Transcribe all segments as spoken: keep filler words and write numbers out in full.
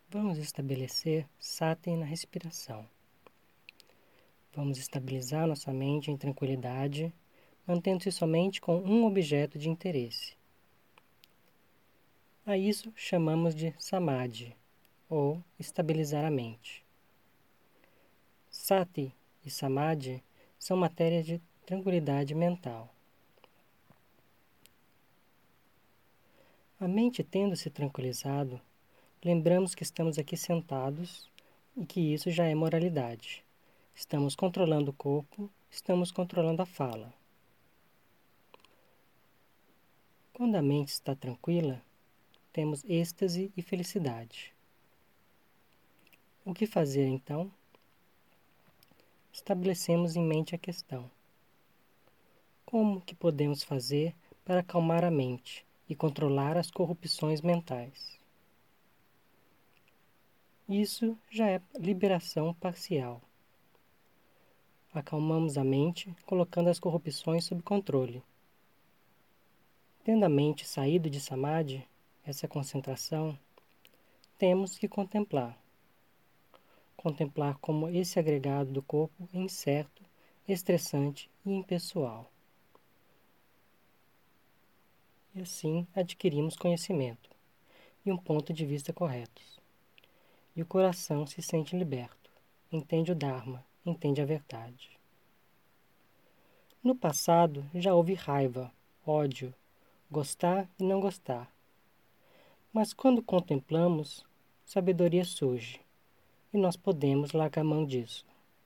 Vamos estabelecer sati na respiração. Vamos estabilizar nossa mente em tranquilidade, mantendo-se somente com um objeto de interesse. A isso chamamos de samadhi, ou estabilizar a mente. Sati e samadhi são matérias de tranquilidade mental. A mente tendo se tranquilizado, lembramos que estamos aqui sentados e que isso já é moralidade. Estamos controlando o corpo, estamos controlando a fala. Quando a mente está tranquila, temos êxtase e felicidade. O que fazer então? Estabelecemos em mente a questão. Como que podemos fazer para acalmar a mente e controlar as corrupções mentais? Isso já é liberação parcial. Acalmamos a mente, colocando as corrupções sob controle. Tendo a mente saído de samadhi, essa concentração, temos que contemplar. Contemplar como esse agregado do corpo é incerto, estressante e impessoal. E assim adquirimos conhecimento e um ponto de vista corretos. E o coração se sente liberto, entende o Dharma, entende a verdade. No passado já houve raiva, ódio, gostar e não gostar. Mas quando contemplamos, sabedoria surge, e nós podemos largar mão disso.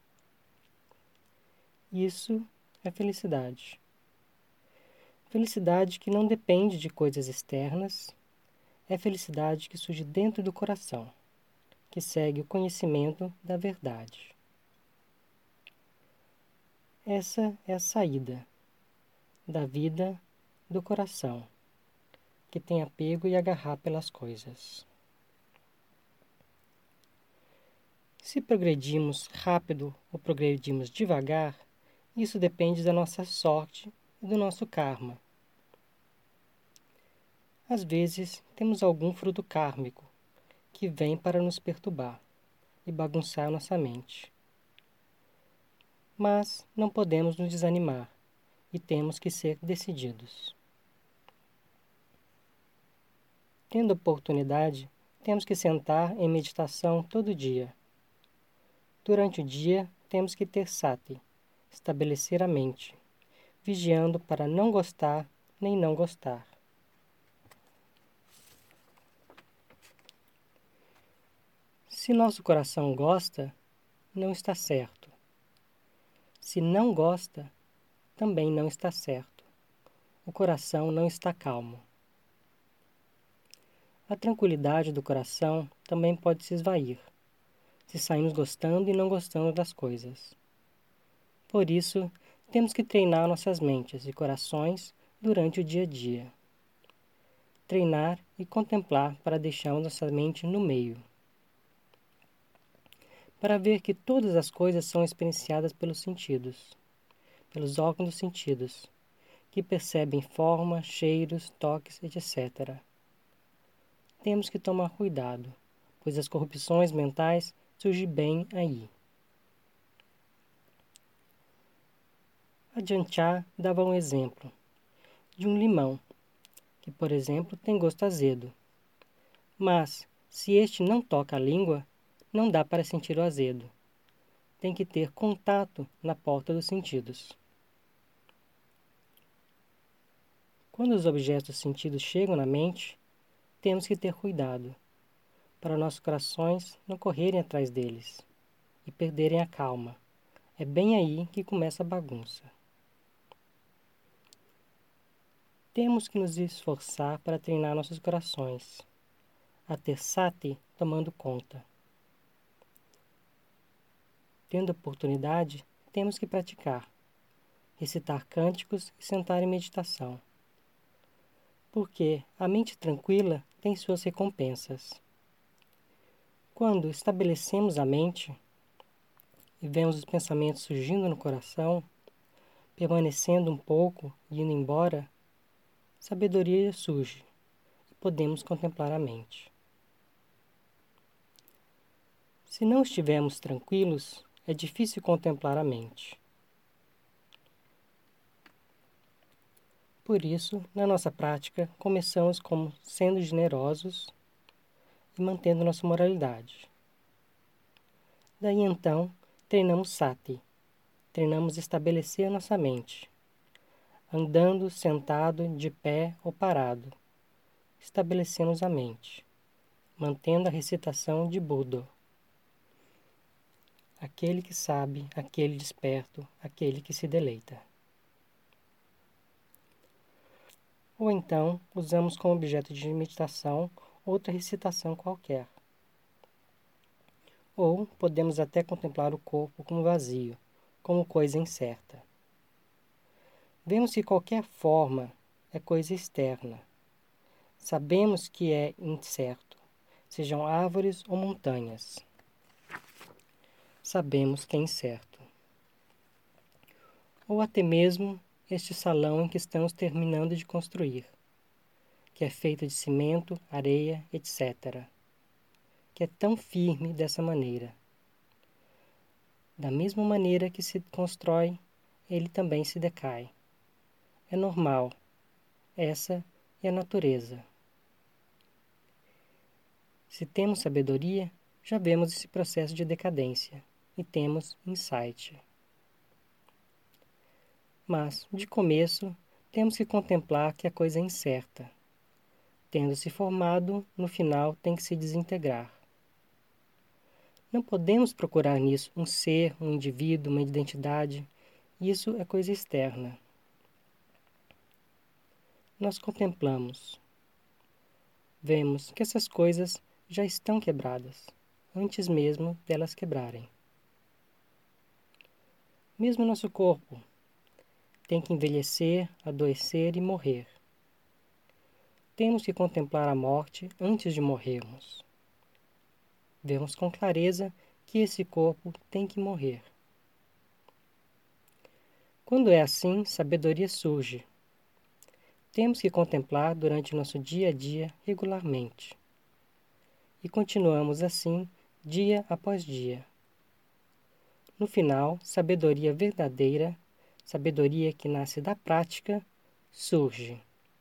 Isso é felicidade. Felicidade que não depende de coisas externas, é felicidade que surge dentro do coração, que segue o conhecimento da verdade. Essa é a saída da vida do coração, que tem apego e agarrar pelas coisas. Se progredimos rápido ou progredimos devagar, isso depende da nossa sorte e do nosso karma. Às vezes, temos algum fruto kármico que vem para nos perturbar e bagunçar nossa mente. Mas não podemos nos desanimar e temos que ser decididos. Tendo oportunidade, temos que sentar em meditação todo dia. Durante o dia, temos que ter sati, estabelecer a mente, vigiando para não gostar nem não gostar. Se nosso coração gosta, não está certo. Se não gosta, também não está certo. O coração não está calmo. A tranquilidade do coração também pode se esvair, se saímos gostando e não gostando das coisas. Por isso, temos que treinar nossas mentes e corações durante o dia a dia. Treinar e contemplar para deixarmos nossa mente no meio. Para ver que todas as coisas são experienciadas pelos sentidos, pelos órgãos dos sentidos, que percebem forma, cheiros, toques, etcétera. Temos que tomar cuidado, pois as corrupções mentais surgem bem aí. Ajahn Chah dava um exemplo de um limão, que, por exemplo, tem gosto azedo. Mas, se este não toca a língua, não dá para sentir o azedo. Tem que ter contato na porta dos sentidos. Quando os objetos sentidos chegam na mente, temos que ter cuidado, para nossos corações não correrem atrás deles e perderem a calma. É bem aí que começa a bagunça. Temos que nos esforçar para treinar nossos corações, a ter sati tomando conta. Tendo oportunidade, temos que praticar, recitar cânticos e sentar em meditação. Porque a mente tranquila tem suas recompensas. Quando estabelecemos a mente e vemos os pensamentos surgindo no coração, permanecendo um pouco e indo embora, sabedoria surge e podemos contemplar a mente. Se não estivermos tranquilos, é difícil contemplar a mente. Por isso, na nossa prática, começamos como sendo generosos e mantendo nossa moralidade. Daí então, treinamos sati, treinamos estabelecer nossa mente, andando, sentado, de pé ou parado. Estabelecemos a mente, mantendo a recitação de Buda. Aquele que sabe, aquele desperto, aquele que se deleita. Ou então, usamos como objeto de meditação outra recitação qualquer. Ou podemos até contemplar o corpo como vazio, como coisa incerta. Vemos que qualquer forma é coisa externa. Sabemos que é incerto, sejam árvores ou montanhas. Sabemos que é incerto. Ou até mesmo este salão em que estamos terminando de construir, que é feito de cimento, areia, etcétera, que é tão firme dessa maneira. Da mesma maneira que se constrói, ele também se decai. É normal. Essa é a natureza. Se temos sabedoria, já vemos esse processo de decadência e temos insight. Mas, de começo, temos que contemplar que a coisa é incerta. Tendo se formado, no final tem que se desintegrar. Não podemos procurar nisso um ser, um indivíduo, uma identidade. Isso é coisa externa. Nós contemplamos. Vemos que essas coisas já estão quebradas, antes mesmo delas quebrarem. Mesmo nosso corpo tem que envelhecer, adoecer e morrer. Temos que contemplar a morte antes de morrermos. Vemos com clareza que esse corpo tem que morrer. Quando é assim, sabedoria surge. Temos que contemplar durante nosso dia a dia regularmente. E continuamos assim, dia após dia. No final, sabedoria verdadeira, sabedoria que nasce da prática, surge.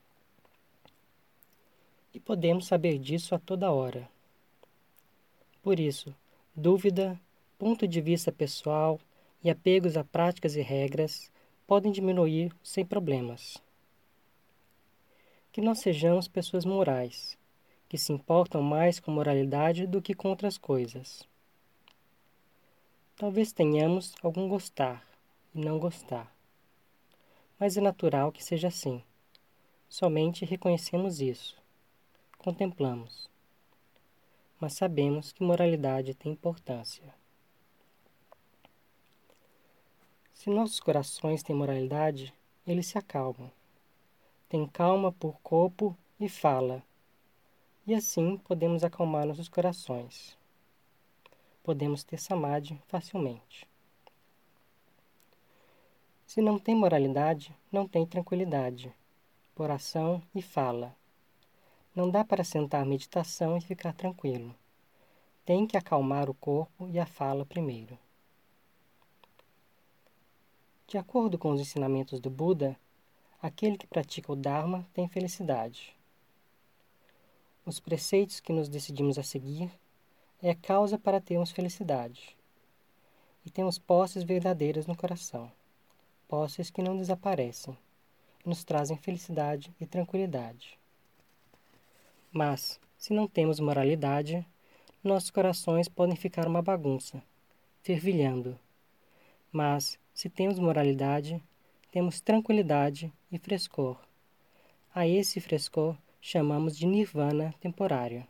E podemos saber disso a toda hora. Por isso, dúvida, ponto de vista pessoal e apegos a práticas e regras podem diminuir sem problemas. Que nós sejamos pessoas morais, que se importam mais com moralidade do que com outras coisas. Talvez tenhamos algum gostar e não gostar, mas é natural que seja assim. Somente reconhecemos isso, contemplamos, mas sabemos que moralidade tem importância. Se nossos corações têm moralidade, eles se acalmam. Tem calma por corpo e fala. E assim podemos acalmar nossos corações. Podemos ter samadhi facilmente. Se não tem moralidade, não tem tranquilidade, por ação e fala. Não dá para sentar meditação e ficar tranquilo. Tem que acalmar o corpo e a fala primeiro. De acordo com os ensinamentos do Buda, aquele que pratica o Dharma tem felicidade. Os preceitos que nos decidimos a seguir é a causa para termos felicidade. E temos posses verdadeiras no coração, posses que não desaparecem, e nos trazem felicidade e tranquilidade. Mas, se não temos moralidade, nossos corações podem ficar uma bagunça, fervilhando. Mas, se temos moralidade, temos tranquilidade e frescor. A esse frescor chamamos de nirvana temporário.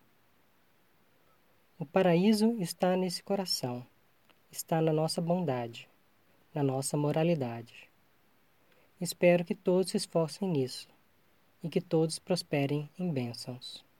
O paraíso está nesse coração, está na nossa bondade, na nossa moralidade. Espero que todos se esforcem nisso e que todos prosperem em bênçãos.